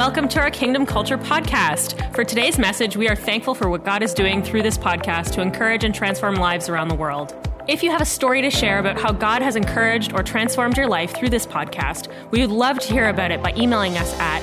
Welcome to our Kingdom Culture podcast. For today's message, we are thankful for what God is doing through this podcast to encourage and transform lives around the world. If you have a story to share about how God has encouraged or transformed your life through this podcast, we would love to hear about it by emailing us at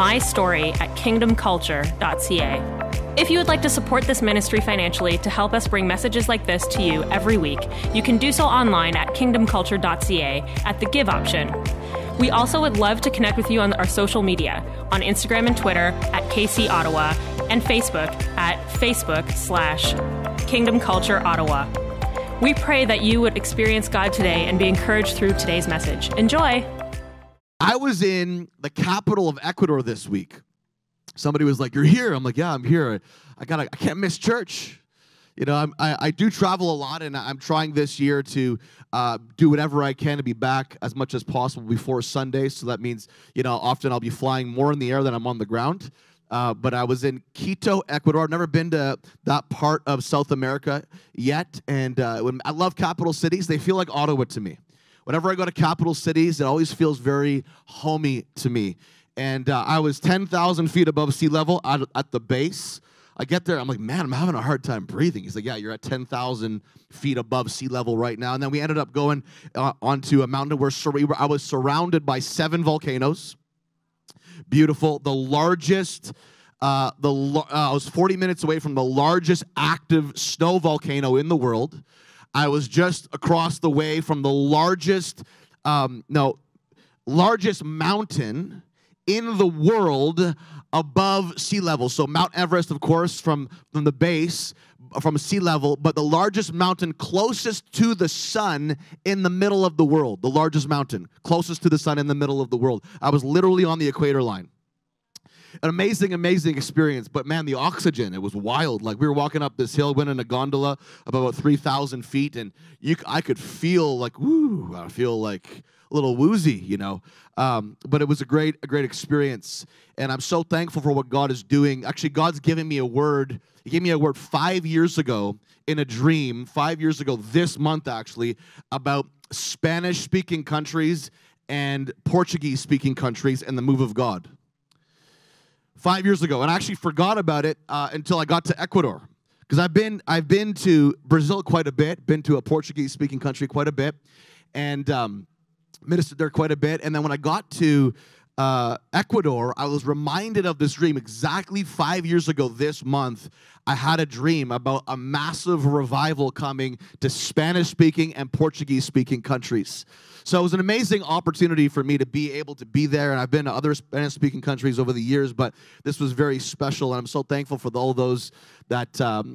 mystory@kingdomculture.ca. If you would like to support this ministry financially to help us bring messages like this to you every week, you can do so online at kingdomculture.ca at the Give option. We also would love to connect with you on our social media, on Instagram and Twitter at KC Ottawa, and Facebook at Facebook/Kingdom Culture Ottawa. We pray that you would experience God today and be encouraged through today's message. Enjoy. I was in the capital of Ecuador this week. Somebody was like, "You're here?" I'm like, "Yeah, I'm here. I can't miss church." You know, I do travel a lot, and I'm trying this year to do whatever I can to be back as much as possible before Sunday. So that means, you know, often I'll be flying more in the air than I'm on the ground. But I was in Quito, Ecuador. I've never been to that part of South America yet. And I love capital cities. They feel like Ottawa to me. Whenever I go to capital cities, it always feels very homey to me. And I was 10,000 feet above sea level at the base. I get there, I'm like, man, I'm having a hard time breathing. He's like, yeah, you're at 10,000 feet above sea level right now. And then we ended up going onto a mountain where I was surrounded by 7 volcanoes. Beautiful. The largest, I was 40 minutes away from the largest active snow volcano in the world. I was just across the way from the largest mountain in the world above sea level. So Mount Everest, of course, from the base, from sea level, but the largest mountain closest to the sun in the middle of the world. The largest mountain closest to the sun in the middle of the world. I was literally on the equator line. An amazing, amazing experience. But man, the oxygen, it was wild. Like we were walking up this hill, went in a gondola about 3,000 feet, and I could feel like, woo, I feel like a little woozy, you know. But it was a great experience. And I'm so thankful for what God is doing. Actually, God's given me a word. He gave me a word 5 years ago in a dream, 5 years ago this month actually, about Spanish-speaking countries and Portuguese-speaking countries and the move of God. 5 years ago. And I actually forgot about it until I got to Ecuador. Because I've been to Brazil quite a bit, been to a Portuguese-speaking country quite a bit, and ministered there quite a bit. And then when I got to Ecuador, I was reminded of this dream exactly 5 years ago this month. I had a dream about a massive revival coming to Spanish-speaking and Portuguese-speaking countries. So it was an amazing opportunity for me to be able to be there, and I've been to other Spanish-speaking countries over the years, but this was very special, and I'm so thankful for all those that,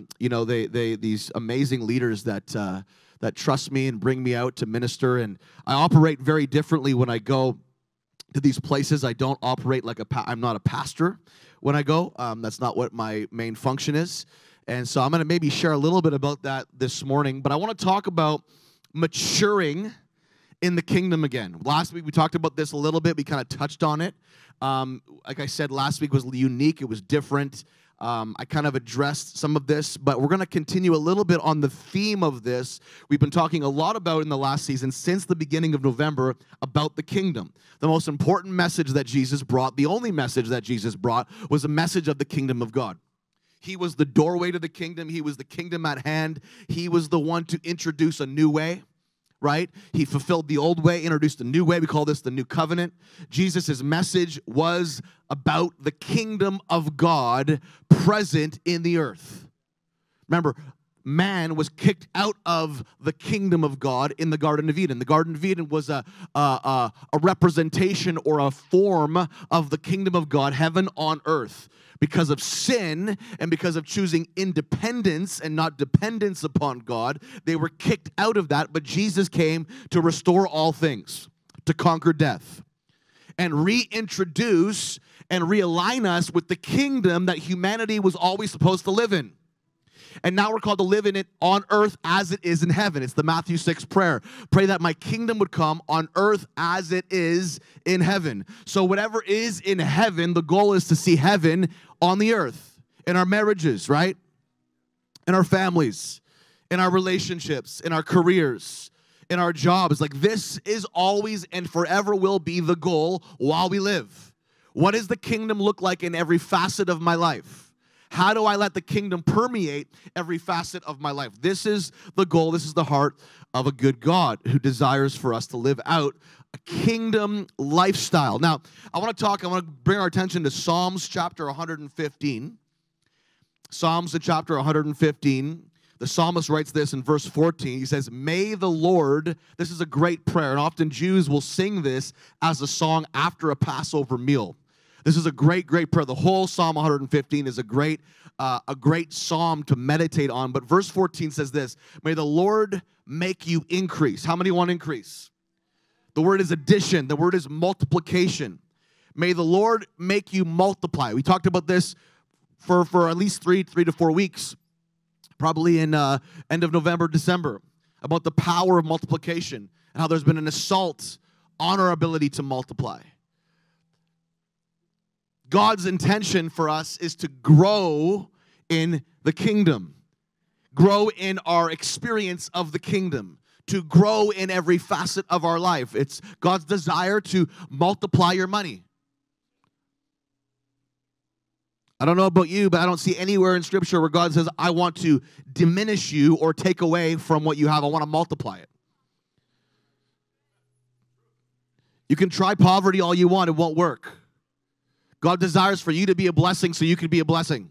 these amazing leaders that trust me and bring me out to minister. And I operate very differently when I go to these places. I don't operate like I'm not a pastor when I go. That's not what my main function is. And so I'm going to maybe share a little bit about that this morning. But I want to talk about maturing in the kingdom again. Last week we talked about this a little bit. We kind of touched on it. Like I said, last week was unique. It was different. I kind of addressed some of this, but we're going to continue a little bit on the theme of this. We've been talking a lot about in the last season, since the beginning of November, about the kingdom. The most important message that Jesus brought, the only message that Jesus brought, was a message of the kingdom of God. He was the doorway to the kingdom. He was the kingdom at hand. He was the one to introduce a new way. Right? He fulfilled the old way, introduced a new way. We call this the new covenant. Jesus' message was about the kingdom of God present in the earth. Remember, man was kicked out of the kingdom of God in the Garden of Eden. The Garden of Eden was a representation or a form of the kingdom of God, heaven on earth. Because of sin and because of choosing independence and not dependence upon God, they were kicked out of that. But Jesus came to restore all things, to conquer death, and reintroduce and realign us with the kingdom that humanity was always supposed to live in. And now we're called to live in it on earth as it is in heaven. It's the Matthew 6 prayer. Pray that my kingdom would come on earth as it is in heaven. So whatever is in heaven, the goal is to see heaven on the earth, in our marriages, right? In our families, in our relationships, in our careers, in our jobs. Like, this is always and forever will be the goal while we live. What does the kingdom look like in every facet of my life? How do I let the kingdom permeate every facet of my life? This is the goal. This is the heart of a good God who desires for us to live out a kingdom lifestyle. Now, I want to bring our attention to Psalms chapter 115. Psalms chapter 115. The psalmist writes this in verse 14. He says, may the Lord, this is a great prayer, and often Jews will sing this as a song after a Passover meal. This is a great, great prayer. The whole Psalm 115 is a great psalm to meditate on. But verse 14 says this, may the Lord make you increase. How many want increase? The word is addition. The word is multiplication. May the Lord make you multiply. We talked about this for at least three to 4 weeks, probably in end of November, December, about the power of multiplication and how there's been an assault on our ability to multiply. God's intention for us is to grow in the kingdom, grow in our experience of the kingdom, to grow in every facet of our life. It's God's desire to multiply your money. I don't know about you, but I don't see anywhere in Scripture where God says, I want to diminish you or take away from what you have. I want to multiply it. You can try poverty all you want. It won't work. God desires for you to be a blessing so you can be a blessing.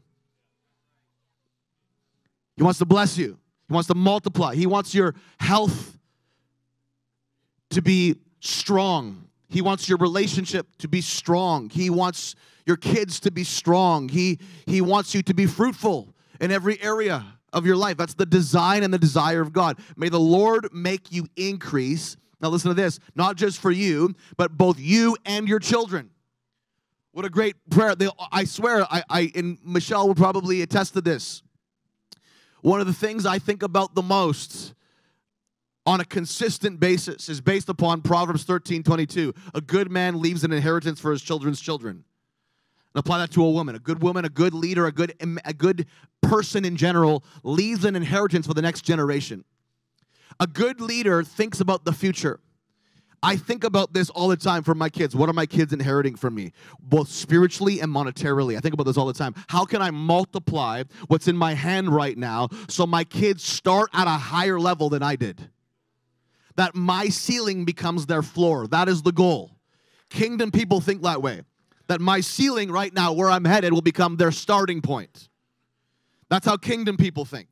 He wants to bless you. He wants to multiply. He wants your health to be strong. He wants your relationship to be strong. He wants your kids to be strong. He wants you to be fruitful in every area of your life. That's the design and the desire of God. May the Lord make you increase. Now listen to this. Not just for you, but both you and your children. What a great prayer. I swear, and Michelle will probably attest to this. One of the things I think about the most on a consistent basis is based upon Proverbs 13:22. A good man leaves an inheritance for his children's children. And apply that to a woman, a good leader, a good person in general leaves an inheritance for the next generation. A good leader thinks about the future. I think about this all the time for my kids. What are my kids inheriting from me? Both spiritually and monetarily. I think about this all the time. How can I multiply what's in my hand right now so my kids start at a higher level than I did? That my ceiling becomes their floor. That is the goal. Kingdom people think that way. That my ceiling right now, where I'm headed, will become their starting point. That's how kingdom people think.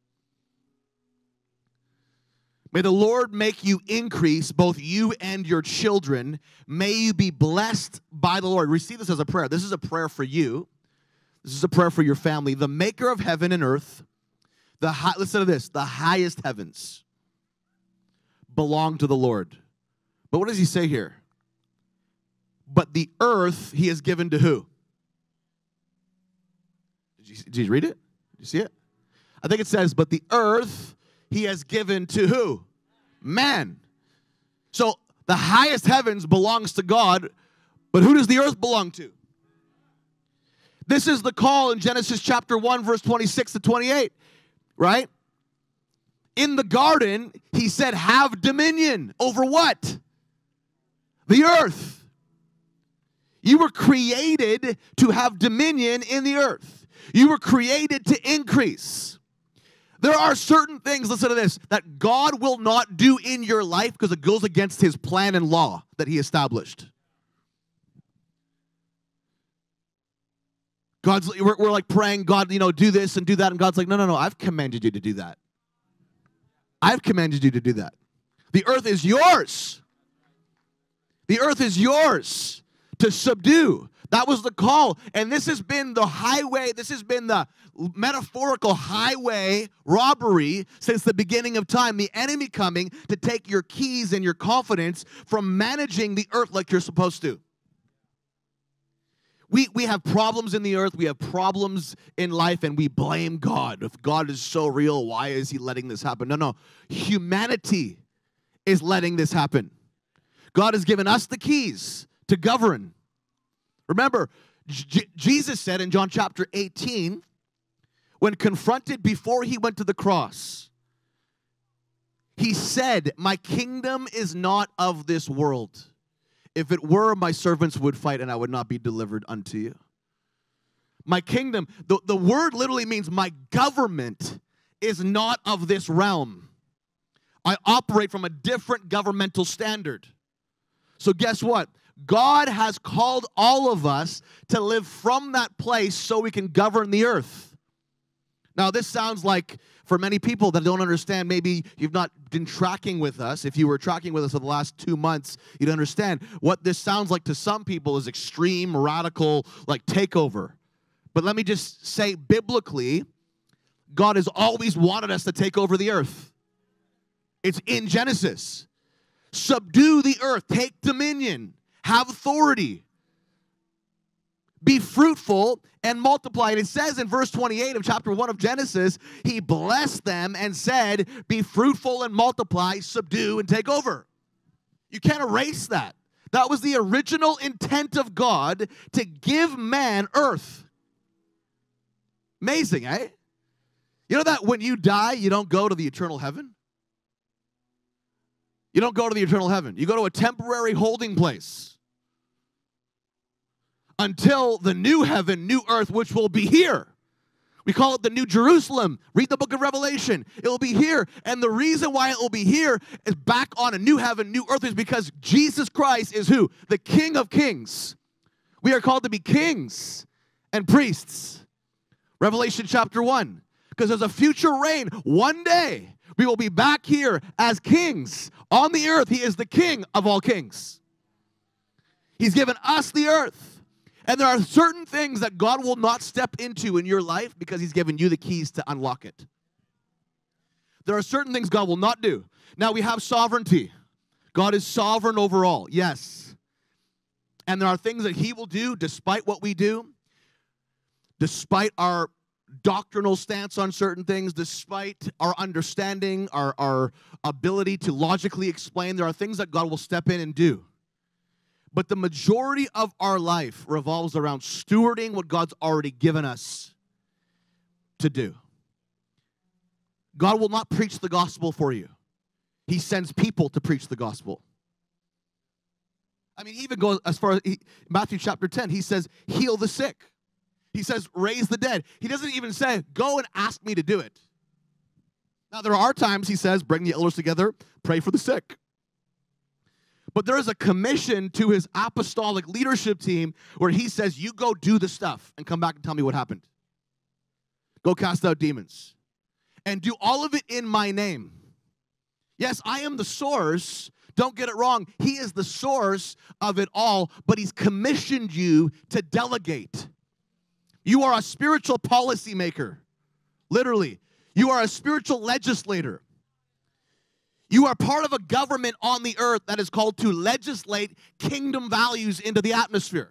May the Lord make you increase, both you and your children. May you be blessed by the Lord. Receive this as a prayer. This is a prayer for you. This is a prayer for your family. The maker of heaven and earth, listen to this, the highest heavens belong to the Lord. But what does he say here? But the earth he has given to who? Did you read it? Did you see it? I think it says, but the earth he has given to who? Man. So the highest heavens belongs to God, but who does the earth belong to? This is the call in Genesis chapter 1, verse 26 to 28, right? In the garden, he said, have dominion over what? The earth. You were created to have dominion in the earth. You were created to increase. There are certain things, listen to this, that God will not do in your life because it goes against his plan and law that he established. We're like praying, God, do this and do that. And God's like, no, I've commanded you to do that. I've commanded you to do that. The earth is yours. The earth is yours to subdue. That was the call. And this has been the highway, this has been the metaphorical highway robbery since the beginning of time. The enemy coming to take your keys and your confidence from managing the earth like you're supposed to. We have problems in the earth, we have problems in life, and we blame God. If God is so real, why is he letting this happen? No. Humanity is letting this happen. God has given us the keys to govern. Remember, Jesus said in John chapter 18, when confronted before he went to the cross, he said, my kingdom is not of this world. If it were, my servants would fight, and I would not be delivered unto you. My kingdom, the word literally means my government is not of this realm. I operate from a different governmental standard. So guess what? God has called all of us to live from that place so we can govern the earth. Now, this sounds like, for many people that don't understand, maybe you've not been tracking with us. If you were tracking with us for the last 2 months, you'd understand what this sounds like to some people is extreme, radical, like takeover. But let me just say, biblically, God has always wanted us to take over the earth. It's in Genesis. Subdue the earth, take dominion, have authority. Be fruitful and multiply. And it says in verse 28 of chapter 1 of Genesis, he blessed them and said, be fruitful and multiply, subdue and take over. You can't erase that. That was the original intent of God, to give man earth. Amazing, eh? You know that when you die, you don't go to the eternal heaven? You don't go to the eternal heaven. You go to a temporary holding place until the new heaven, new earth, which will be here. We call it the New Jerusalem. Read the book of Revelation. It will be here. And the reason why it will be here is back on a new heaven, new earth, is because Jesus Christ is who? The King of Kings. We are called to be kings and priests. Revelation chapter 1. Because there's a future reign. One day, we will be back here as kings on the earth. He is the King of all kings. He's given us the earth. And there are certain things that God will not step into in your life because he's given you the keys to unlock it. There are certain things God will not do. Now, we have sovereignty. God is sovereign over all, yes. And there are things that he will do despite what we do, despite our doctrinal stance on certain things, despite our understanding, our ability to logically explain. There are things that God will step in and do. But the majority of our life revolves around stewarding what God's already given us to do. God will not preach the gospel for you. He sends people to preach the gospel. I mean, he even goes as far as Matthew chapter 10. He says, heal the sick. He says, raise the dead. He doesn't even say, go and ask me to do it. Now, there are times he says, bring the elders together, pray for the sick. But there is a commission to his apostolic leadership team where he says, you go do the stuff and come back and tell me what happened. Go cast out demons. And do all of it in my name. Yes, I am the source. Don't get it wrong. He is the source of it all, but he's commissioned you to delegate. You are a spiritual policymaker. Literally. You are a spiritual legislator. You are part of a government on the earth that is called to legislate kingdom values into the atmosphere.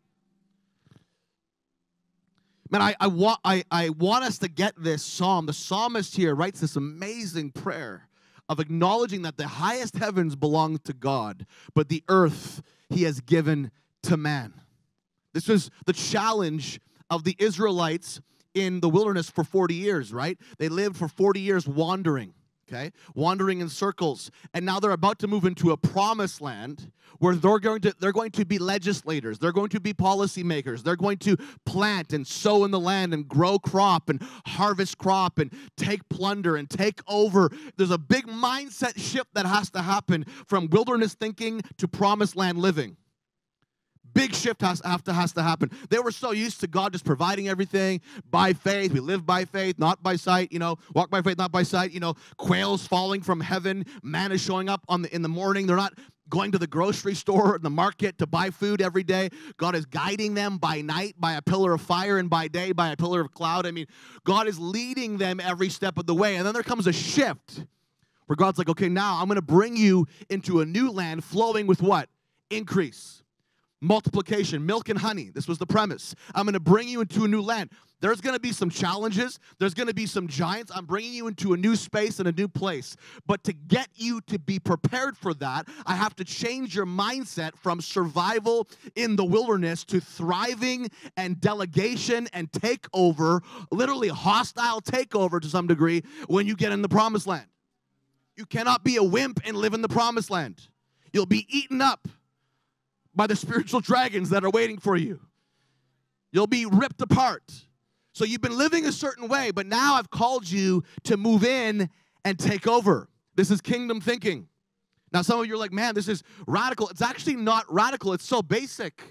Man, I want us to get this psalm. The psalmist here writes this amazing prayer of acknowledging that the highest heavens belong to God, but the earth he has given to man. This was the challenge of the Israelites in the wilderness for 40 years, right? They lived for 40 years wandering. Okay, wandering in circles, and now they're about to move into a promised land where they're going to be legislators, they're going to be policymakers, they're going to plant and sow in the land and grow crop and harvest crop and take plunder and take over. There's a big mindset shift that has to happen from wilderness thinking to promised land living. Big shift has to happen. They were so used to God just providing everything by faith. We live by faith, not by sight. Walk by faith, not by sight. Quails falling from heaven. Manna showing up in the morning. They're not going to the grocery store, the market to buy food every day. God is guiding them by night by a pillar of fire and by day by a pillar of cloud. I mean, God is leading them every step of the way. And then there comes a shift where God's like, okay, now I'm going to bring you into a new land flowing with what? Increase. Multiplication, milk and honey. This was the premise. I'm going to bring you into a new land. There's going to be some challenges. There's going to be some giants. I'm bringing you into a new space and a new place. But to get you to be prepared for that, I have to change your mindset from survival in the wilderness to thriving and delegation and takeover, literally hostile takeover to some degree when you get in the promised land. You cannot be a wimp and live in the promised land. You'll be eaten up. by the spiritual dragons that are waiting for you. You'll be ripped apart. So you've been living a certain way, but now I've called you to move in and take over. This is kingdom thinking. Now, some of you are like, man, this is radical. It's actually not radical. It's so basic.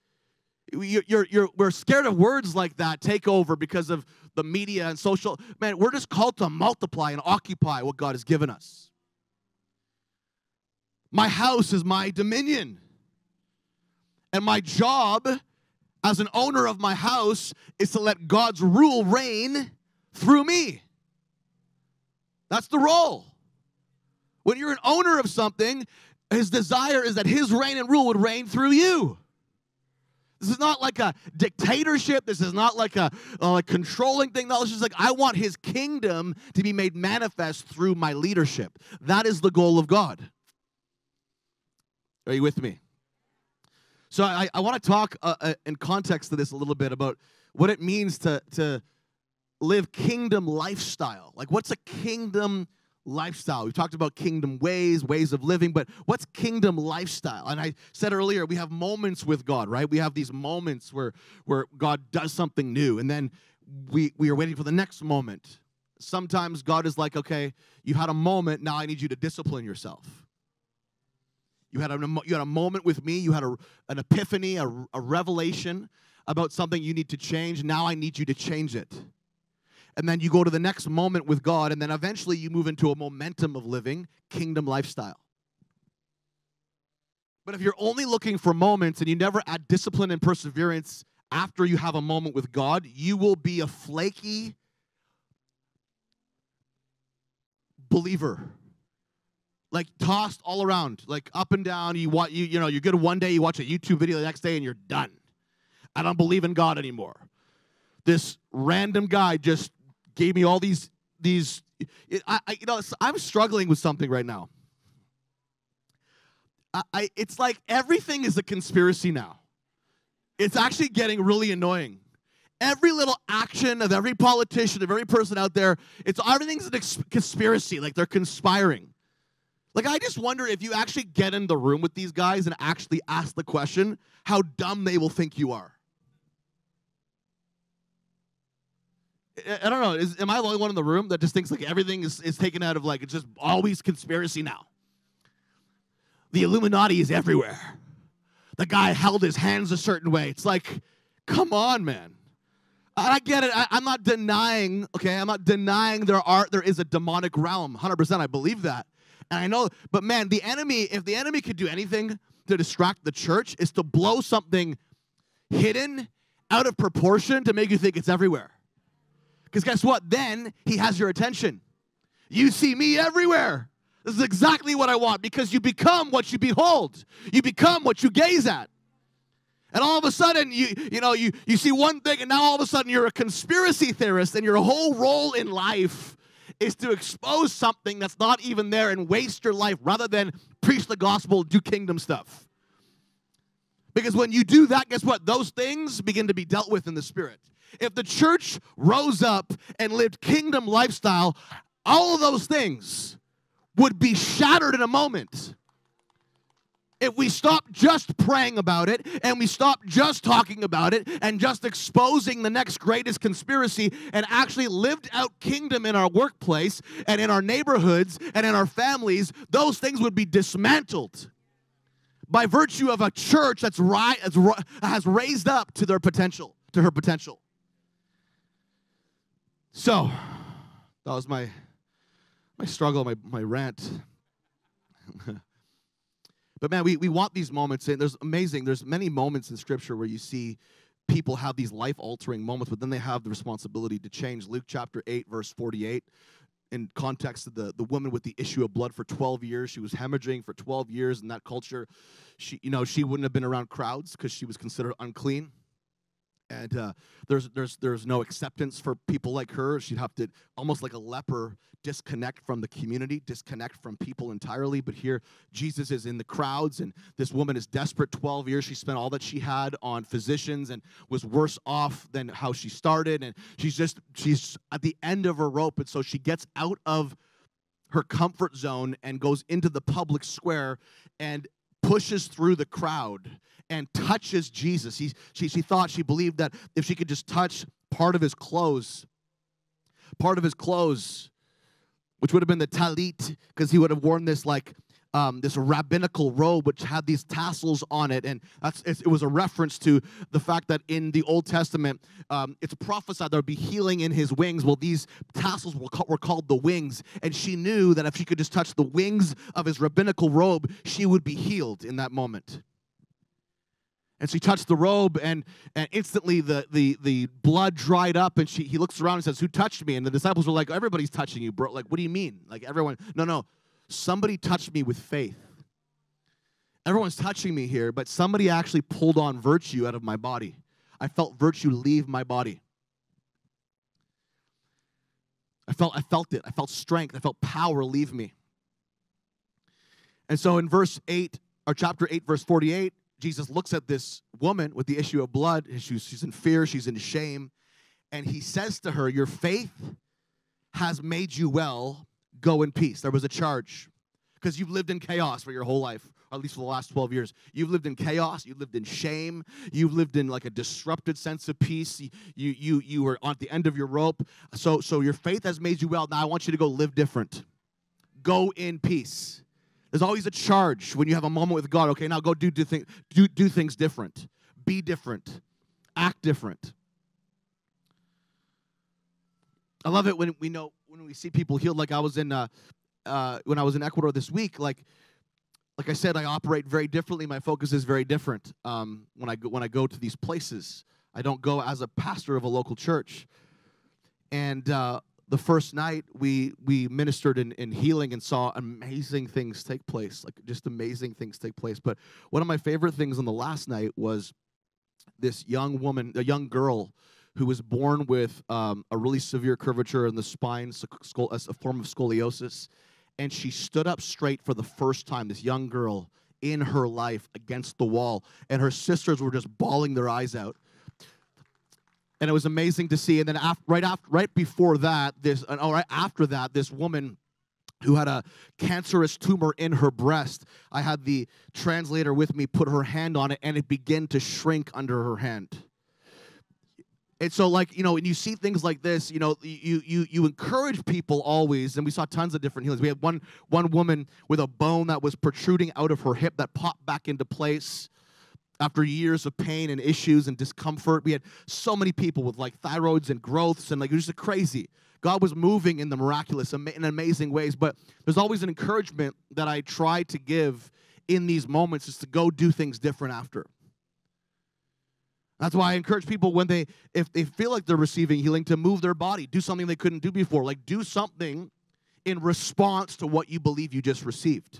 We're scared of words like that, take over, because of the media and social. Man, we're just called to multiply and occupy what God has given us. My house is my dominion. And my job as an owner of my house is to let God's rule reign through me. That's the role. When you're an owner of something, his desire is that his reign and rule would reign through you. This is not like a dictatorship. This is not like a controlling thing. No, it's just like, I want his kingdom to be made manifest through my leadership. That is the goal of God. Are you with me? So I want to talk in context to this a little bit about what it means to live kingdom lifestyle. Like, what's a kingdom lifestyle? We've talked about kingdom ways of living, but what's kingdom lifestyle? And I said earlier, we have moments with God, right? We have these moments where God does something new, and then we are waiting for the next moment. Sometimes God is like, okay, you had a moment, now I need you to discipline yourself. You had a moment with me, you had an epiphany, a revelation about something you need to change. Now I need you to change it. And then you go to the next moment with God, and then eventually you move into a momentum of living kingdom lifestyle. But if you're only looking for moments and you never add discipline and perseverance after you have a moment with God, you will be a flaky believer. Like tossed all around, like up and down. You're good one day, you watch a YouTube video the next day, and you're done. I don't believe in God anymore. This random guy just gave me all these. I'm struggling with something right now. It's like everything is a conspiracy now. It's actually getting really annoying. Every little action of every politician, of every person out there, everything's a conspiracy. Like they're conspiring. Like, I just wonder if you actually get in the room with these guys and actually ask the question, how dumb they will think you are. I don't know. Am I the only one in the room that just thinks like everything is taken out of like, it's just always conspiracy now? The Illuminati is everywhere. The guy held his hands a certain way. It's like, come on, man. I get it. I'm not denying, okay? I'm not denying there is a demonic realm. 100%, I believe that. And I know, but man, if the enemy could do anything to distract the church, is to blow something hidden out of proportion to make you think it's everywhere. Because guess what? Then he has your attention. You see me everywhere. This is exactly what I want, because you become what you behold. You become what you gaze at. And all of a sudden, you see one thing, and now all of a sudden you're a conspiracy theorist, and your whole role in life is to expose something that's not even there and waste your life rather than preach the gospel, do kingdom stuff. Because when you do that, guess what? Those things begin to be dealt with in the spirit. If the church rose up and lived kingdom lifestyle, all of those things would be shattered in a moment. If we stop just praying about it, and we stop just talking about it, and just exposing the next greatest conspiracy, and actually lived out kingdom in our workplace, and in our neighborhoods, and in our families, those things would be dismantled by virtue of a church that's has raised up to her potential. So, that was my struggle, my rant. But man, we want these moments, and there's many moments in Scripture where you see people have these life-altering moments, but then they have the responsibility to change. Luke chapter 8, verse 48, in context of the woman with the issue of blood for 12 years. She was hemorrhaging for 12 years in that culture. She wouldn't have been around crowds because she was considered unclean. And there's no acceptance for people like her. She'd have to, almost like a leper, disconnect from the community, disconnect from people entirely. But here, Jesus is in the crowds, and this woman is desperate. 12 years, she spent all that she had on physicians and was worse off than how she started. And she's at the end of her rope, and so she gets out of her comfort zone and goes into the public square, and pushes through the crowd and touches Jesus. She believed that if she could just touch part of his clothes, which would have been the talit, because he would have worn this this rabbinical robe which had these tassels on it, and it was a reference to the fact that in the Old Testament, it's prophesied there would be healing in his wings. Well, these tassels were called the wings, and she knew that if she could just touch the wings of his rabbinical robe, she would be healed in that moment. And she touched the robe, and instantly the blood dried up, and he looks around and says, "Who touched me?" And the disciples were like, "Everybody's touching you, bro." Like, what do you mean? Like, everyone, no. Somebody touched me with faith. Everyone's touching me here, but somebody actually pulled on virtue out of my body. I felt virtue leave my body. I felt it. I felt strength. I felt power leave me. And so in chapter 8, verse 48, Jesus looks at this woman with the issue of blood. She's in fear. She's in shame. And he says to her, "Your faith has made you well. Go in peace." There was a charge, because you've lived in chaos for your whole life, or at least for the last 12 years. You've lived in chaos. You've lived in shame. You've lived in like a disrupted sense of peace. You were on the end of your rope. So your faith has made you well. Now I want you to go live different. Go in peace. There's always a charge when you have a moment with God. Okay, now go do things different. Be different. Act different. I love it when we see people healed. Like I was when I was in Ecuador this week. Like I said, I operate very differently. My focus is very different. When I go to these places, I don't go as a pastor of a local church. And the first night we ministered in healing and saw amazing things take place. Like just amazing things take place. But one of my favorite things on the last night was this young girl who was born with a really severe curvature in the spine, a form of scoliosis. And she stood up straight for the first time, this young girl in her life, against the wall. And her sisters were just bawling their eyes out. And it was amazing to see. And then right after that, this woman who had a cancerous tumor in her breast, I had the translator with me put her hand on it, and it began to shrink under her hand. And so, when you see things like this, you encourage people always, and we saw tons of different healings. We had one woman with a bone that was protruding out of her hip that popped back into place after years of pain and issues and discomfort. We had so many people with thyroids and growths, and it was just crazy. God was moving in the miraculous, in amazing ways. But there's always an encouragement that I try to give in these moments, is to go do things different after. That's why I encourage people if they feel like they're receiving healing, to move their body, do something they couldn't do before. Like, do something in response to what you believe you just received.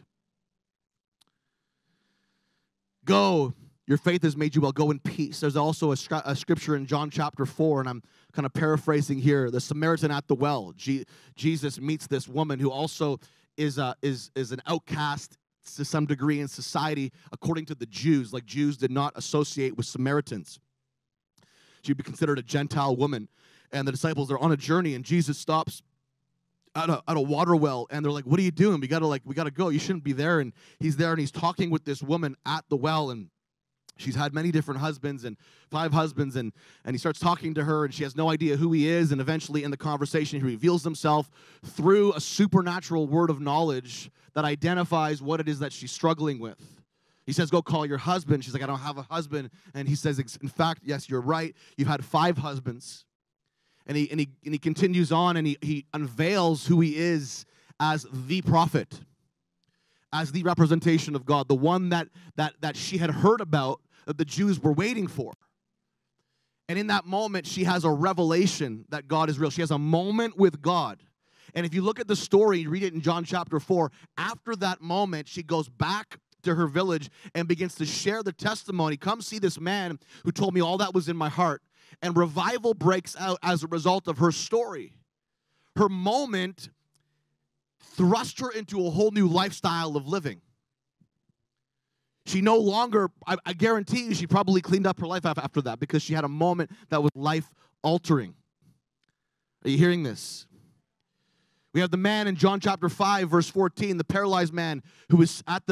Go. Your faith has made you well. Go in peace. There's also a scripture in John chapter 4, and I'm kind of paraphrasing here. The Samaritan at the well. Jesus meets this woman who also is an outcast to some degree in society, according to the Jews. Like, Jews did not associate with Samaritans. She'd be considered a Gentile woman. And the disciples are on a journey, and Jesus stops at a water well, and they're like, "What are you doing? We gotta go. You shouldn't be there." And he's there, and he's talking with this woman at the well, and she's had many different husbands, and 5 husbands, and he starts talking to her, and she has no idea who he is. And eventually in the conversation, he reveals himself through a supernatural word of knowledge that identifies what it is that she's struggling with. He says, "Go call your husband." She's like, "I don't have a husband." And he says, "In fact, yes, you're right. You've had 5 husbands." And he continues on, and he unveils who he is as the prophet, as the representation of God, the one that she had heard about, that the Jews were waiting for. And in that moment, she has a revelation that God is real. She has a moment with God. And if you look at the story, you read it in John chapter 4, after that moment, she goes back to her village and begins to share the testimony. "Come see this man who told me all that was in my heart." And revival breaks out as a result of her story. Her moment thrust her into a whole new lifestyle of living. She no longer, I guarantee you, she probably cleaned up her life after that, because she had a moment that was life-altering. Are you hearing this? We have the man in John chapter 5, verse 14, the paralyzed man who was at the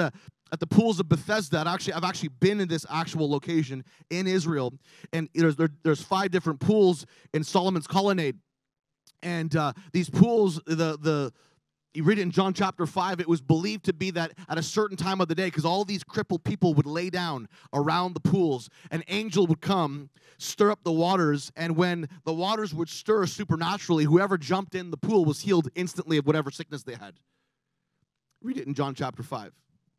at the pools of Bethesda. I've actually been in this actual location in Israel, and there's 5 different pools in Solomon's colonnade, and these pools, you read it in John chapter 5, it was believed to be that at a certain time of the day, because all these crippled people would lay down around the pools, an angel would come, stir up the waters, and when the waters would stir supernaturally, whoever jumped in the pool was healed instantly of whatever sickness they had. Read it in John chapter 5.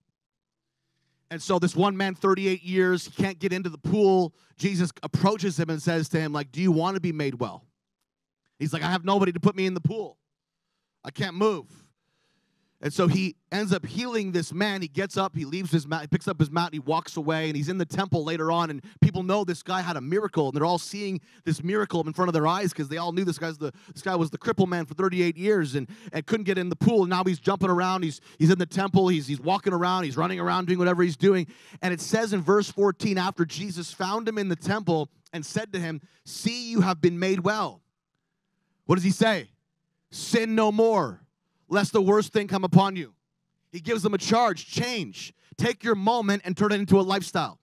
And so this one man, 38 years, he can't get into the pool. Jesus approaches him and says to him, like, do you want to be made well? He's like, I have nobody to put me in the pool. I can't move. And so he ends up healing this man. He gets up, he leaves his mat, he picks up his mat, and he walks away, and he's in the temple later on, and people know this guy had a miracle, and they're all seeing this miracle in front of their eyes because they all knew this guy was the crippled man for 38 years and couldn't get in the pool. And now he's jumping around, he's in the temple, he's walking around, he's running around doing whatever he's doing. And it says in verse 14, after Jesus found him in the temple and said to him, see, you have been made well. What does he say? Sin no more, lest the worst thing come upon you. He gives them a charge, change. Take your moment and turn it into a lifestyle.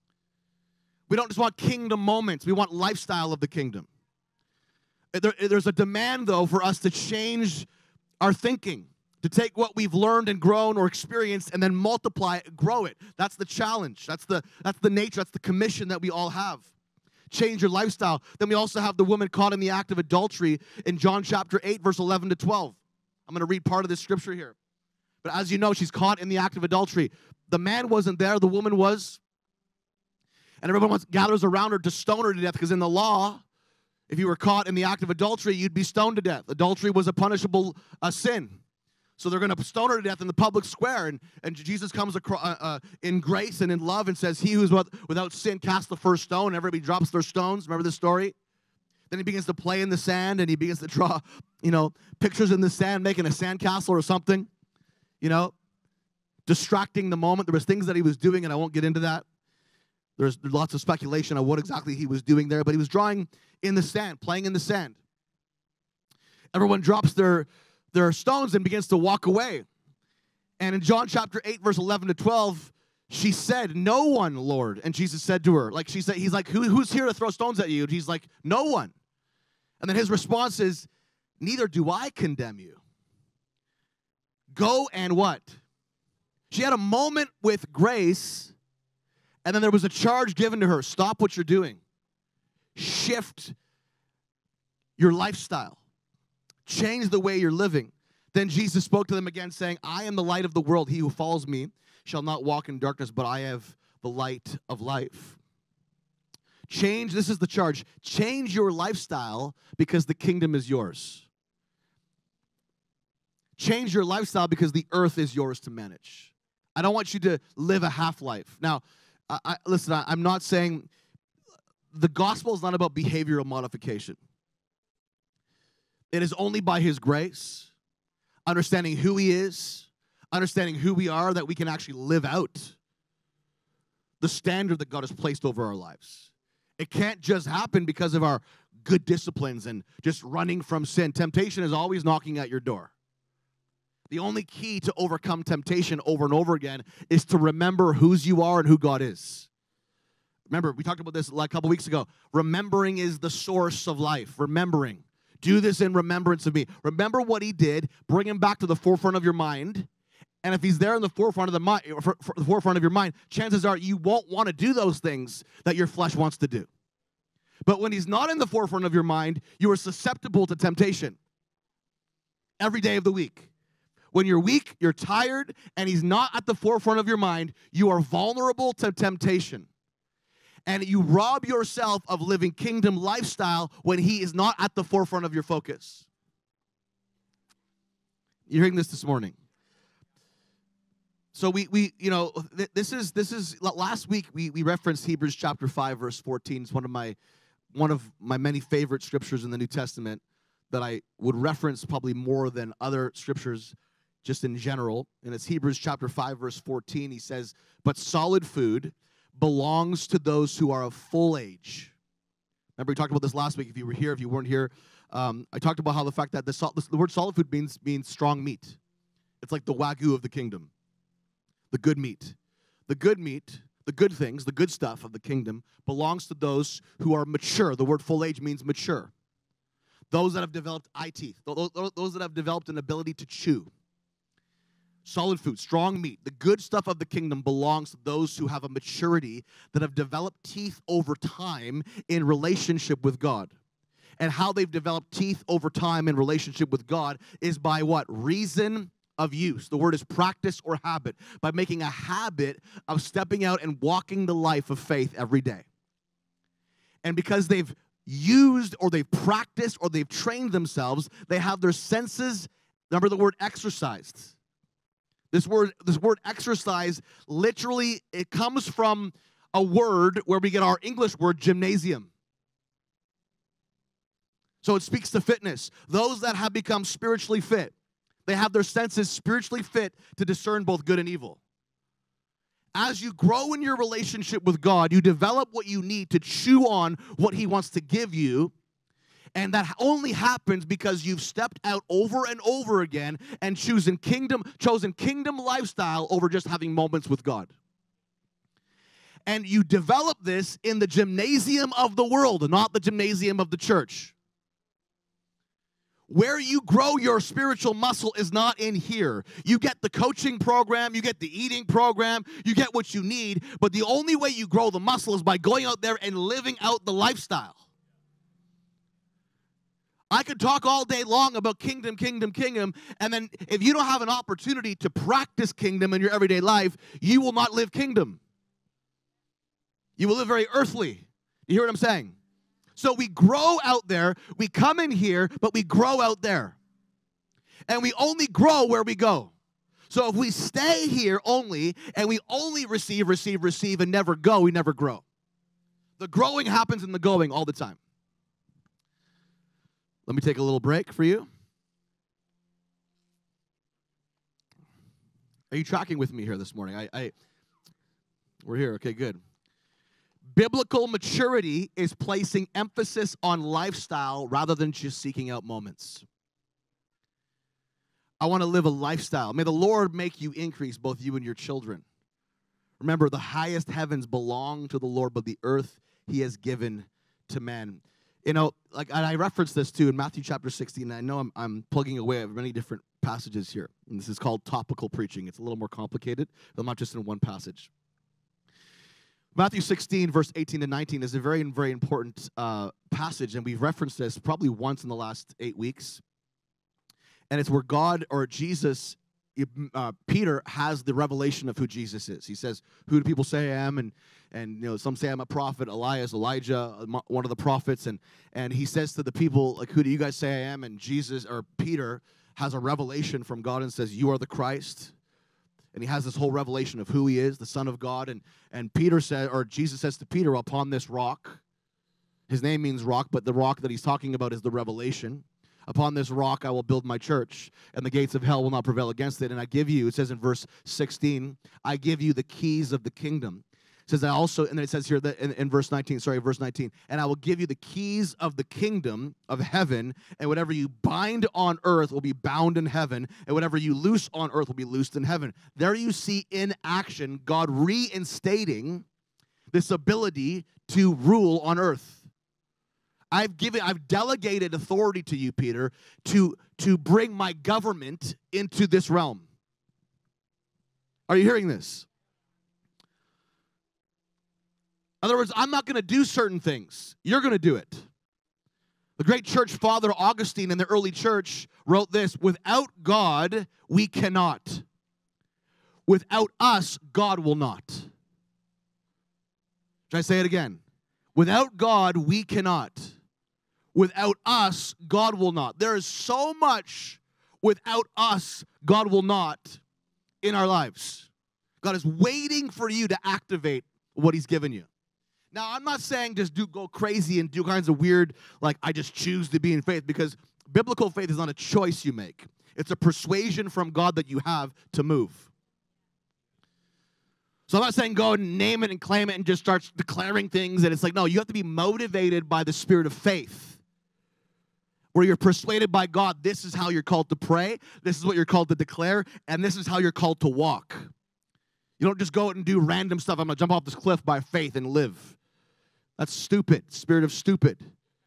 We don't just want kingdom moments. We want lifestyle of the kingdom. There's a demand, though, for us to change our thinking, to take what we've learned and grown or experienced and then multiply it, grow it. That's the challenge. That's the nature. That's the commission that we all have. Change your lifestyle. Then we also have the woman caught in the act of adultery in John chapter 8, verse 11 to 12. I'm going to read part of this scripture here. But as you know, she's caught in the act of adultery. The man wasn't there. The woman was. And everyone gathers around her to stone her to death, because in the law, if you were caught in the act of adultery, you'd be stoned to death. Adultery was a punishable sin. So they're going to stone her to death in the public square. And Jesus comes across, in grace and in love and says, he who's without sin cast the first stone. Everybody drops their stones. Remember this story? Then he begins to play in the sand, and he begins to draw, pictures in the sand, making a sandcastle or something, distracting the moment. There was things that he was doing, and I won't get into that. There's lots of speculation on what exactly he was doing there, but he was drawing in the sand, playing in the sand. Everyone drops their stones and begins to walk away. And in John chapter 8, verse 11 to 12, she said, no one, Lord. And Jesus said to her, he's like, who's here to throw stones at you? And he's like, no one. And then his response is, neither do I condemn you. Go and what? She had a moment with grace, and then there was a charge given to her. Stop what you're doing. Shift your lifestyle. Change the way you're living. Then Jesus spoke to them again, saying, I am the light of the world. He who follows me shall not walk in darkness, but I have the light of life. Change, this is the charge. Change your lifestyle because the kingdom is yours. Change your lifestyle because the earth is yours to manage. I don't want you to live a half life. Now, listen, I'm not saying the gospel is not about behavioral modification. It is only by his grace, understanding who he is, understanding who we are, that we can actually live out the standard that God has placed over our lives. It can't just happen because of our good disciplines and just running from sin. Temptation is always knocking at your door. The only key to overcome temptation over and over again is to remember whose you are and who God is. Remember, we talked about this like a couple weeks ago. Remembering is the source of life. Remembering. Do this in remembrance of me. Remember what he did. Bring him back to the forefront of your mind. And if he's there in the forefront of the forefront of your mind, chances are you won't want to do those things that your flesh wants to do. But when he's not in the forefront of your mind, you are susceptible to temptation every day of the week. When you're weak, you're tired, and he's not at the forefront of your mind, you are vulnerable to temptation. And you rob yourself of living kingdom lifestyle when he is not at the forefront of your focus. You're hearing this morning. So this is last week we referenced Hebrews chapter 5 verse 14. It's one of my many favorite scriptures in the New Testament that I would reference probably more than other scriptures just in general. And it's Hebrews chapter 5 verse 14. He says, "But solid food belongs to those who are of full age." Remember, we talked about this last week. If you were here, if you weren't here, I talked about how the fact that the word solid food means strong meat. It's like the Wagyu of the kingdom. The good meat. The good meat, the good things, the good stuff of the kingdom belongs to those who are mature. The word full age means mature. Those that have developed eye teeth. Those that have developed an ability to chew. Solid food, strong meat. The good stuff of the kingdom belongs to those who have a maturity that have developed teeth over time in relationship with God. And how they've developed teeth over time in relationship with God is by what? Reason of use. The word is practice or habit. By making a habit of stepping out and walking the life of faith every day. And because they've used or they've practiced or they've trained themselves, they have their senses, remember the word exercised. This word exercise, literally, it comes from a word where we get our English word gymnasium. So it speaks to fitness. Those that have become spiritually fit, they have their senses spiritually fit to discern both good and evil. As you grow in your relationship with God, you develop what you need to chew on what He wants to give you. And that only happens because you've stepped out over and over again and chosen kingdom lifestyle over just having moments with God. And you develop this in the gymnasium of the world, not the gymnasium of the church. Where you grow your spiritual muscle is not in here. You get the coaching program, you get the eating program, you get what you need, but the only way you grow the muscle is by going out there and living out the lifestyle. I could talk all day long about kingdom, and then if you don't have an opportunity to practice kingdom in your everyday life, you will not live kingdom. You will live very earthly. You hear what I'm saying? So we grow out there, we come in here, but we grow out there. And we only grow where we go. So if we stay here only, and we only receive, and never go, we never grow. The growing happens in the going all the time. Let me take a little break for you. Are you tracking with me here this morning? We're here. Okay, good. Biblical maturity is placing emphasis on lifestyle rather than just seeking out moments. I want to live a lifestyle. May the Lord make you increase, both you and your children. Remember, the highest heavens belong to the Lord, but the earth He has given to man. You know, like I referenced this too in Matthew chapter 16. And I know I'm plugging away at many different passages here. And this is called topical preaching. It's a little more complicated, but I'm not just in one passage. Matthew 16, verse 18 to 19 is a very, very important passage, and we've referenced this probably once in the last 8 weeks. And it's where God or Jesus, Peter has the revelation of who Jesus is. He says, "Who do people say I am?" And you know, some say I'm a prophet, Elias, Elijah, one of the prophets. And he says to the people, like, "Who do you guys say I am?" And Jesus or Peter has a revelation from God and says, "You are the Christ." And he has this whole revelation of who he is, the Son of God. And Peter said, or Jesus says to Peter, "Upon this rock," his name means rock, but the rock that he's talking about is the revelation. "Upon this rock I will build my church, and the gates of hell will not prevail against it. And I give you," it says in verse 16, "I give you the keys of the kingdom." It says I also, and then it says here that in verse 19, "And I will give you the keys of the kingdom of heaven, and whatever you bind on earth will be bound in heaven, and whatever you loose on earth will be loosed in heaven." There you see in action God reinstating this ability to rule on earth. I've delegated authority to you, Peter, to bring my government into this realm. Are you hearing this? In other words, I'm not going to do certain things. You're going to do it. The great church father Augustine in the early church wrote this: "Without God, we cannot. Without us, God will not." Should I say it again? Without God, we cannot. Without us, God will not. There is so much without us, God will not in our lives. God is waiting for you to activate what He's given you. Now, I'm not saying just go crazy and do kinds of weird, like I just choose to be in faith, because biblical faith is not a choice you make. It's a persuasion from God that you have to move. So I'm not saying go and name it and claim it and just start declaring things. And it's like, no, you have to be motivated by the spirit of faith, where you're persuaded by God. This is how you're called to pray. This is what you're called to declare. And this is how you're called to walk. You don't just go out and do random stuff. I'm going to jump off this cliff by faith and live. That's stupid. Spirit of stupid.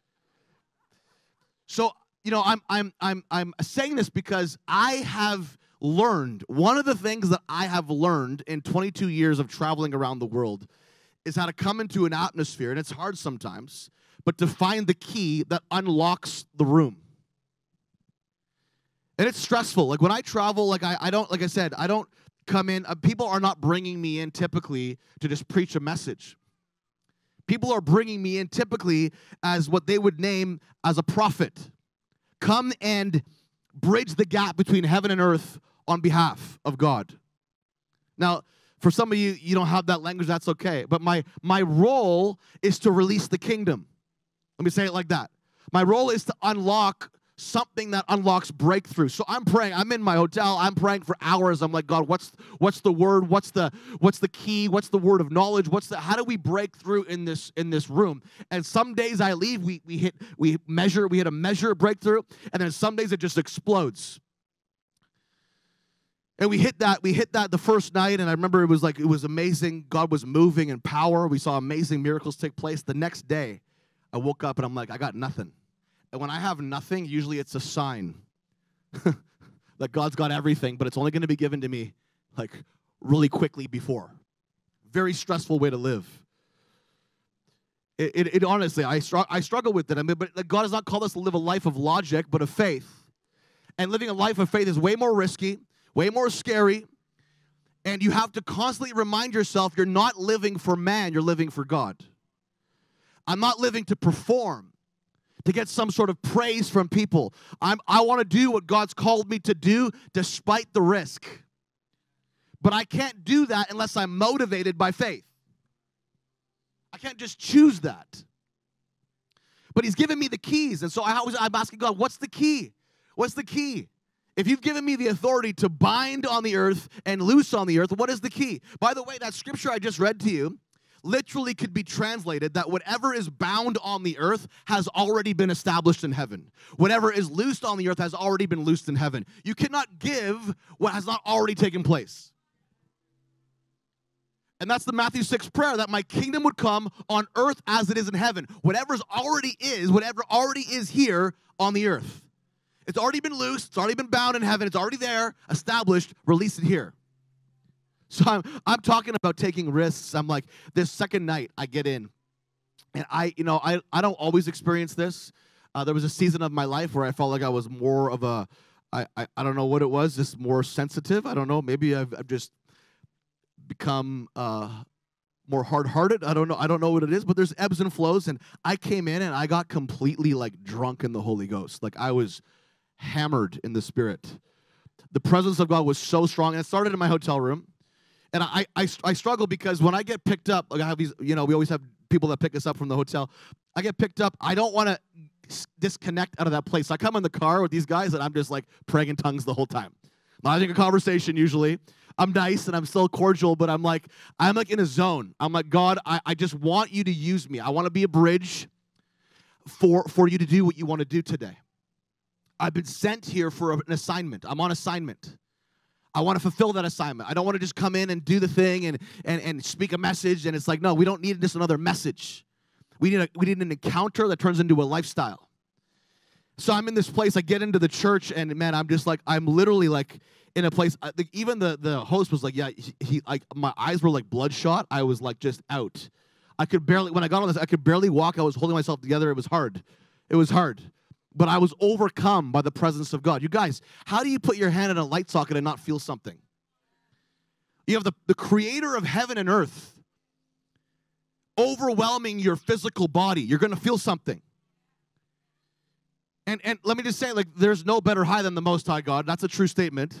So, I'm saying this because I have learned, one of the things that I have learned in 22 years of traveling around the world is how to come into an atmosphere, and it's hard sometimes, but to find the key that unlocks the room. And it's stressful. Like when I travel, I don't come in, people are not bringing me in typically to just preach a message. People are bringing me in typically as what they would name as a prophet. Come and bridge the gap between heaven and earth on behalf of God. Now, for some of you, you don't have that language, that's okay. But my role is to release the kingdom. Let me say it like that. My role is to unlock something that unlocks breakthrough. So I'm praying. I'm in my hotel. I'm praying for hours. I'm like, God, what's the word? What's the key? What's the word of knowledge? How do we break through in this room? And some days I leave, we hit a measure breakthrough, and then some days it just explodes. And we hit that the first night, and I remember it was amazing. God was moving in power. We saw amazing miracles take place. The next day, I woke up and I'm like, I got nothing. And when I have nothing, usually it's a sign that God's got everything, but it's only going to be given to me like really quickly before. Very stressful way to live. It honestly, I struggle with it. I mean, but God has not called us to live a life of logic, but of faith. And living a life of faith is way more risky, way more scary, and you have to constantly remind yourself you're not living for man, you're living for God. I'm not living to perform, to get some sort of praise from people. I want to do what God's called me to do despite the risk. But I can't do that unless I'm motivated by faith. I can't just choose that. But he's given me the keys, and so I'm asking God, what's the key? What's the key? If you've given me the authority to bind on the earth and loose on the earth, what is the key? By the way, that scripture I just read to you literally could be translated that whatever is bound on the earth has already been established in heaven. Whatever is loosed on the earth has already been loosed in heaven. You cannot give what has not already taken place. And that's the Matthew 6 prayer, that my kingdom would come on earth as it is in heaven. Whatever already is here on the earth. It's already been loosed. It's already been bound in heaven. It's already there, established. Release it here. So I'm talking about taking risks. I'm like, this second night I get in, and I don't always experience this. There was a season of my life where I felt like I was more of a, I don't know what it was, just more sensitive. I don't know. Maybe I've just become more hard-hearted. I don't know what it is, but there's ebbs and flows. And I came in and I got completely like drunk in the Holy Ghost. Like I was hammered in the Spirit. The presence of God was so strong. And it started in my hotel room. And I struggle because when I get picked up, like I have these, we always have people that pick us up from the hotel. I get picked up. I don't want to disconnect out of that place. So I come in the car with these guys, and I'm just like praying in tongues the whole time. I'm not having a conversation usually. I'm nice and I'm still cordial, but I'm like in a zone. I'm like, God, I just want you to use me. I want to be a bridge for you to do what you want to do today. I've been sent here for an assignment. I'm on assignment. I want to fulfill that assignment. I don't want to just come in and do the thing and speak a message, and it's like, no, we don't need just another message. We need an encounter that turns into a lifestyle. So I'm in this place. I get into the church, and man, I'm literally like in a place. Even the host was like, yeah, he like my eyes were like bloodshot. I was like just out. When I got on this, I could barely walk. I was holding myself together. It was hard. But I was overcome by the presence of God. You guys, how do you put your hand in a light socket and not feel something? You have the creator of heaven and earth overwhelming your physical body. You're going to feel something. And let me just say, like, there's no better high than the Most High God. That's a true statement.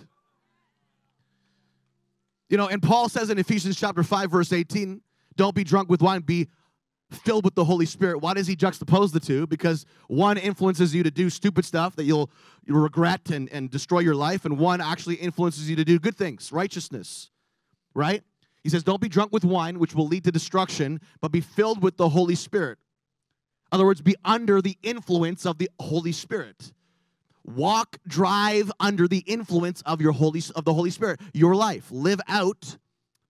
And Paul says in Ephesians chapter 5, verse 18, don't be drunk with wine, be filled with the Holy Spirit. Why does he juxtapose the two? Because one influences you to do stupid stuff that you'll regret and destroy your life, and one actually influences you to do good things, righteousness, right? He says, don't be drunk with wine, which will lead to destruction, but be filled with the Holy Spirit. In other words, be under the influence of the Holy Spirit. Walk, drive under the influence of the Holy Spirit. Your life. Live out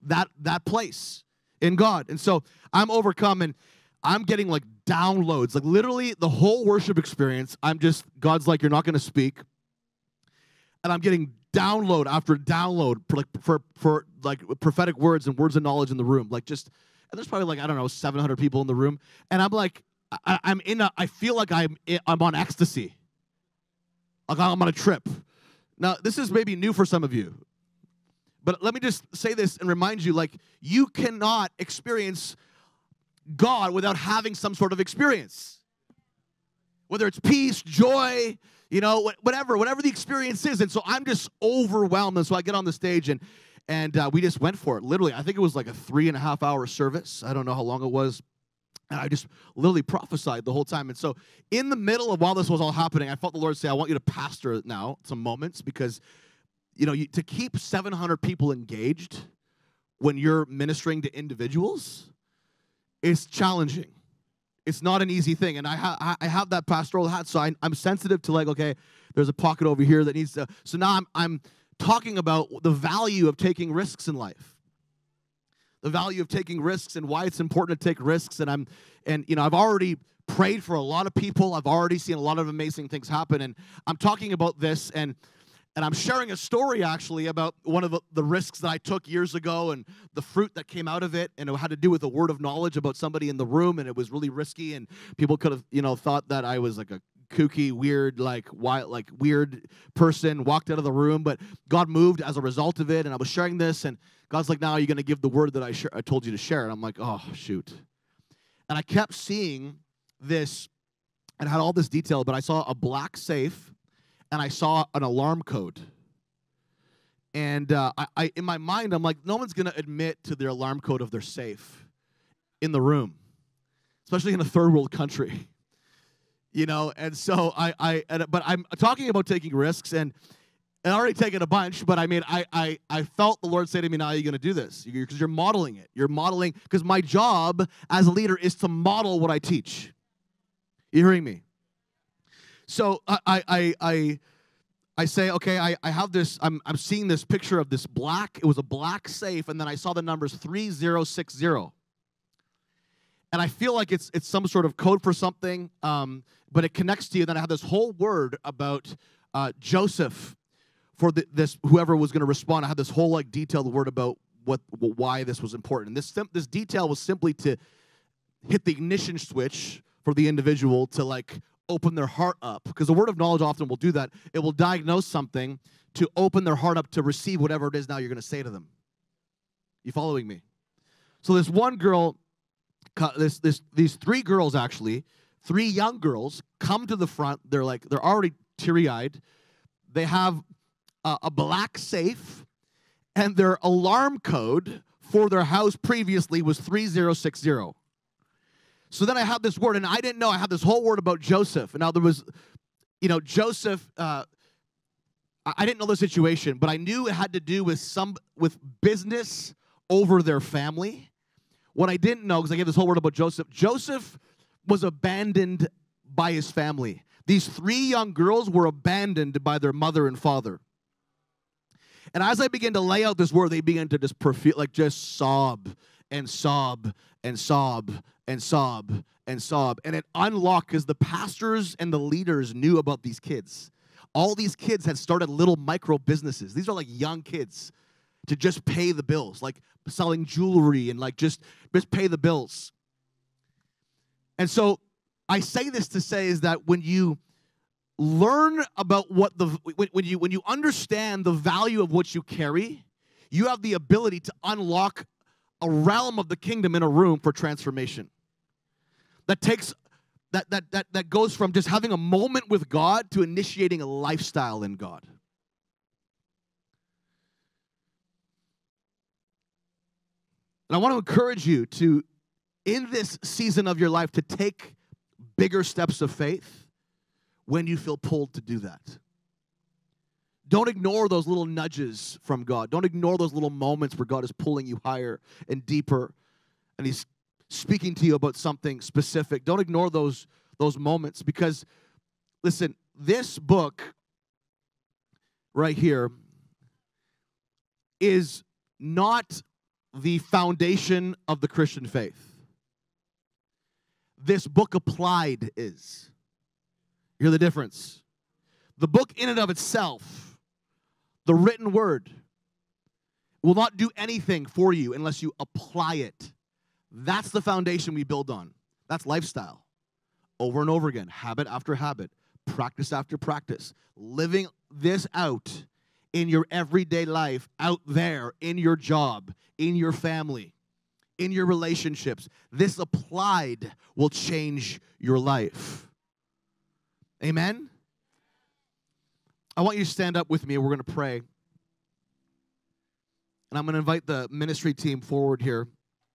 that place in God. And so I'm overcome, and I'm getting like downloads, like literally the whole worship experience. God's like, you're not going to speak. And I'm getting download after download for like prophetic words and words of knowledge in the room. Like and there's probably like, I don't know, 700 people in the room. And I'm like, I feel like I'm on ecstasy. Like I'm on a trip. Now, this is maybe new for some of you. But let me just say this and remind you, like, you cannot experience God without having some sort of experience. Whether it's peace, joy, whatever the experience is. And so I'm just overwhelmed. And so I get on the stage, and we just went for it. Literally, I think it was like a 3.5 hour service. I don't know how long it was. And I just literally prophesied the whole time. And so in the middle of while this was all happening, I felt the Lord say, I want you to pastor now some moments, because to keep 700 people engaged when you're ministering to individuals is challenging. It's not an easy thing. And I have that pastoral hat, so I'm sensitive to, like, okay, there's a pocket over here that needs to. So now I'm talking about the value of taking risks in life. The value of taking risks and why it's important to take risks. And I've already prayed for a lot of people. I've already seen a lot of amazing things happen. And I'm talking about this, and I'm sharing a story, actually, about one of the risks that I took years ago and the fruit that came out of it. And it had to do with a word of knowledge about somebody in the room, and it was really risky. And people could have, thought that I was like a kooky, weird, weird person, walked out of the room. But God moved as a result of it, and I was sharing this, and God's like, now are you going to give the word that I told you to share? And I'm like, oh, shoot. And I kept seeing this, and had all this detail, but I saw a black safe, and I saw an alarm code. And I in my mind, I'm like, no one's going to admit to their alarm code of their safe in the room, especially in a third world country. And so but I'm talking about taking risks, and I've already taken a bunch, but I felt the Lord say to me, now you're going to do this, because you're modeling it. You're modeling, because my job as a leader is to model what I teach. You hearing me? So I say, okay, I have this, I'm seeing this picture of this it was a black safe, and then I saw the numbers 3060. And I feel like it's some sort of code for something, but it connects to you. Then I have this whole word about Joseph for this, whoever was going to respond. I had this whole detailed word about why this was important. And this detail was simply to hit the ignition switch for the individual to open their heart up, because the word of knowledge often will do that. It will diagnose something to open their heart up to receive whatever it is now you're going to say to them. You following me? So this one girl, these three girls, actually, 3 young girls, come to the front. They're already teary-eyed. They have a black safe, and their alarm code for their house previously was 3060. So then I have this word, and I didn't know. I had this whole word about Joseph. And now there was, Joseph, I didn't know the situation, but I knew it had to do with business over their family. What I didn't know, because I gave this whole word about Joseph was abandoned by his family. These 3 young girls were abandoned by their mother and father. And as I began to lay out this word, they began to just sob and sob and sob and sob and sob. And it unlocked, because the pastors and the leaders knew about these kids. All these kids had started little micro businesses. These are young kids to just pay the bills, selling jewelry and just pay the bills. And so I say this to say is that when you learn about when you understand the value of what you carry, you have the ability to unlock a realm of the kingdom in a room for transformation. That goes from just having a moment with God to initiating a lifestyle in God. And I want to encourage you to, in this season of your life, to take bigger steps of faith when you feel pulled to do that. Don't ignore those little nudges from God. Don't ignore those little moments where God is pulling you higher and deeper, and He's speaking to you about something specific. Don't ignore those moments, because, listen, this book right here is not the foundation of the Christian faith. This book applied is. You hear the difference? The book in and of itself, the written word, will not do anything for you unless you apply it. That's the foundation we build on. That's lifestyle. Over and over again, habit after habit, practice after practice, living this out in your everyday life, out there, in your job, in your family, in your relationships. This applied will change your life. Amen? I want you to stand up with me. We're going to pray. And I'm going to invite the ministry team forward here.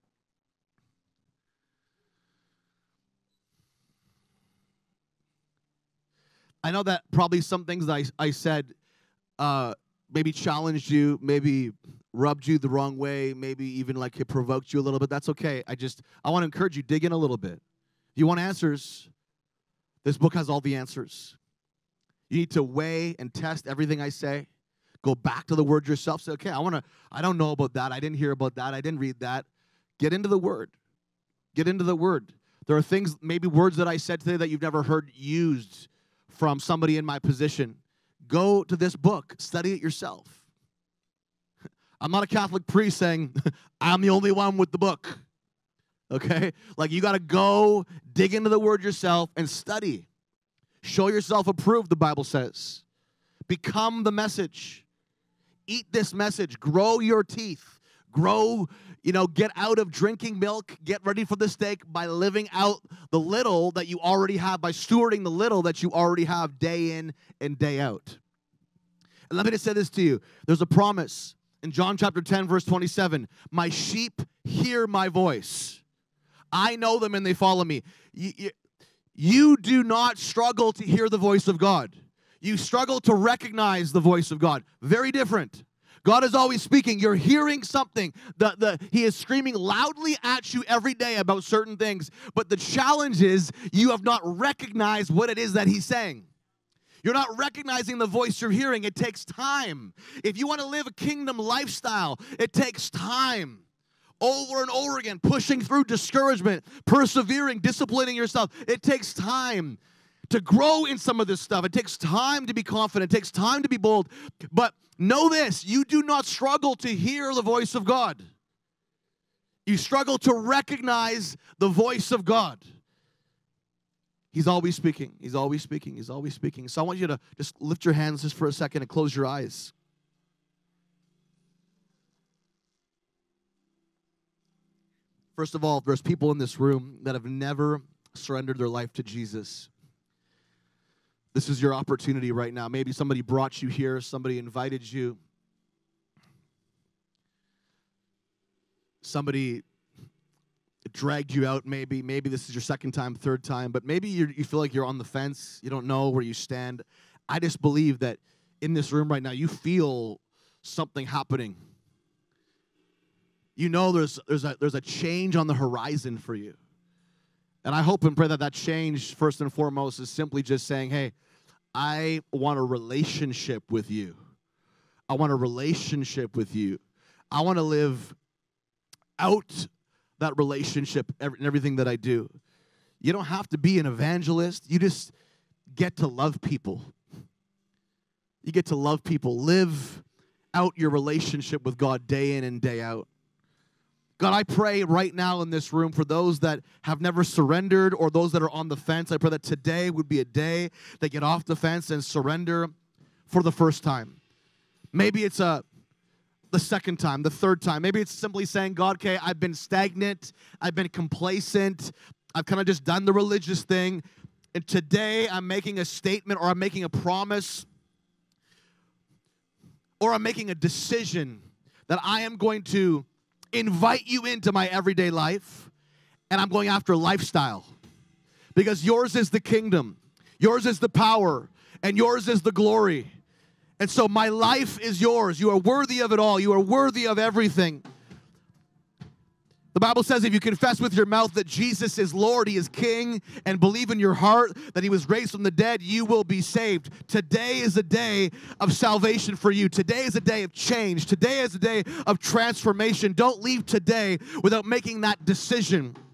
I know that probably some things that I said maybe challenged you, maybe rubbed you the wrong way, maybe even like it provoked you a little bit. That's okay. I want to encourage you, dig in a little bit. If you want answers, this book has all the answers. You need to weigh and test everything I say. Go back to the word yourself. Say, okay, I don't know about that. I didn't hear about that. I didn't read that. Get into the word. Get into the word. There are things, maybe words that I said today that you've never heard used from somebody in my position. Go to this book. Study it yourself. I'm not a Catholic priest saying, I'm the only one with the book. Okay? Like, you got to go dig into the word yourself and study. Show yourself approved, the Bible says. Become the message. Eat this message. Grow your teeth. Grow, get out of drinking milk. Get ready for the steak by living out the little that you already have, by stewarding the little that you already have day in and day out. And let me just say this to you. There's a promise in John chapter 10, verse 27. My sheep hear my voice. I know them and they follow me. You do not struggle to hear the voice of God. You struggle to recognize the voice of God. Very different. God is always speaking. You're hearing something. He is screaming loudly at you every day about certain things. But the challenge is you have not recognized what it is that he's saying. You're not recognizing the voice you're hearing. It takes time. If you want to live a kingdom lifestyle, it takes time. Over and over again, pushing through discouragement, persevering, disciplining yourself. It takes time to grow in some of this stuff. It takes time to be confident. It takes time to be bold. But know this, you do not struggle to hear the voice of God. You struggle to recognize the voice of God. He's always speaking. He's always speaking. He's always speaking. So I want you to just lift your hands just for a second and close your eyes. First of all, there's people in this room that have never surrendered their life to Jesus. This is your opportunity right now. Maybe somebody brought you here. Somebody invited you. Somebody dragged you out maybe. Maybe this is your second time, third time. But maybe you feel like you're on the fence. You don't know where you stand. I just believe that in this room right now, you feel something happening. You know there's a change on the horizon for you. And I hope and pray that change, first and foremost, is simply just saying, hey, I want a relationship with you. I want a relationship with you. I want to live out that relationship in everything that I do. You don't have to be an evangelist. You just get to love people. You get to love people. Live out your relationship with God day in and day out. God, I pray right now in this room for those that have never surrendered or those that are on the fence. I pray that today would be a day they get off the fence and surrender for the first time. Maybe it's the second time, the third time. Maybe it's simply saying, God, okay, I've been stagnant. I've been complacent. I've kind of just done the religious thing. And today I'm making a statement or I'm making a promise or I'm making a decision that I am going to invite you into my everyday life, and I'm going after lifestyle. Because yours is the kingdom, yours is the power, and yours is the glory. And so my life is yours. You are worthy of it all. You are worthy of everything. The Bible says if you confess with your mouth that Jesus is Lord, He is King, and believe in your heart that He was raised from the dead, you will be saved. Today is a day of salvation for you. Today is a day of change. Today is a day of transformation. Don't leave today without making that decision.